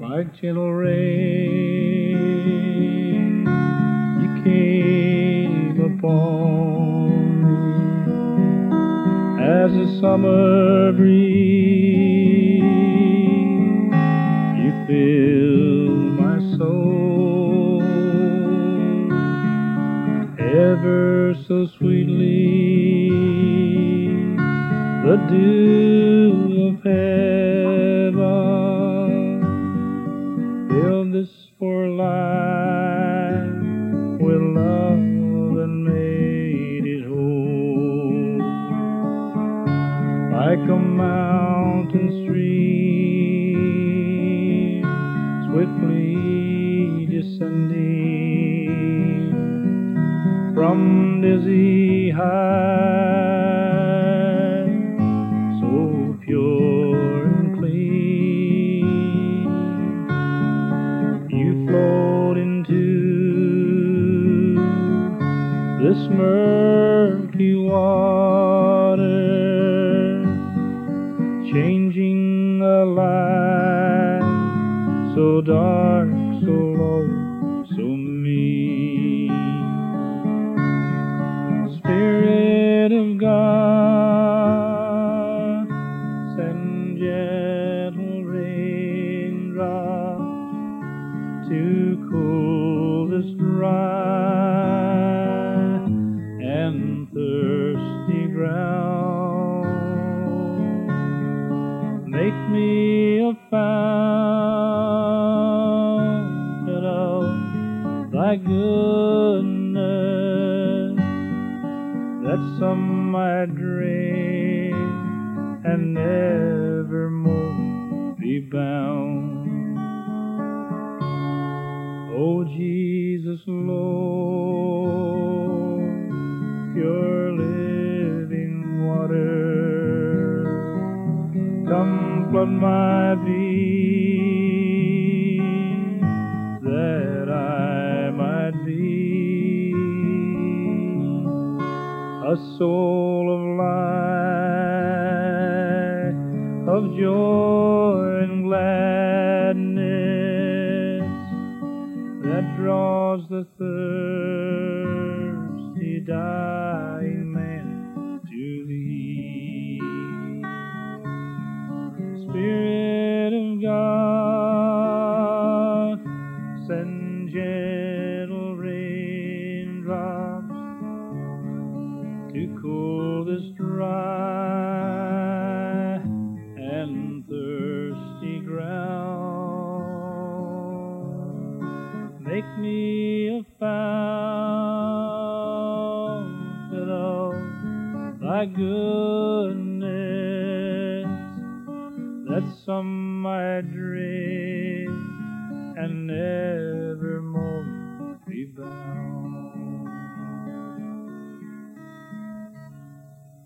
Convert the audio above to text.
like gentle rain, you came upon me as a summer breeze. You filled my soul ever so sweetly. The dew of heaven filled this for life with love and made it whole. Like a mountain stream swiftly descending from dizzy height, so pure and clean, you flowed into this murky water, changing a life so dark, so low, so mean. Spirit of God, send gentle raindrops to cool this dry and thirsty ground. Make me a fountain of thy goodness, that some might drink and nevermore be bound. O Jesus, Lord, pure living water, come flood my being, that I might be a soul of light, of joy and gladness, that draws the thirsty, dying man to thee. Spirit of God, send gentle raindrops to cool this dry and thirsty ground. Make me a fountain of thy goodness, that some might drink and never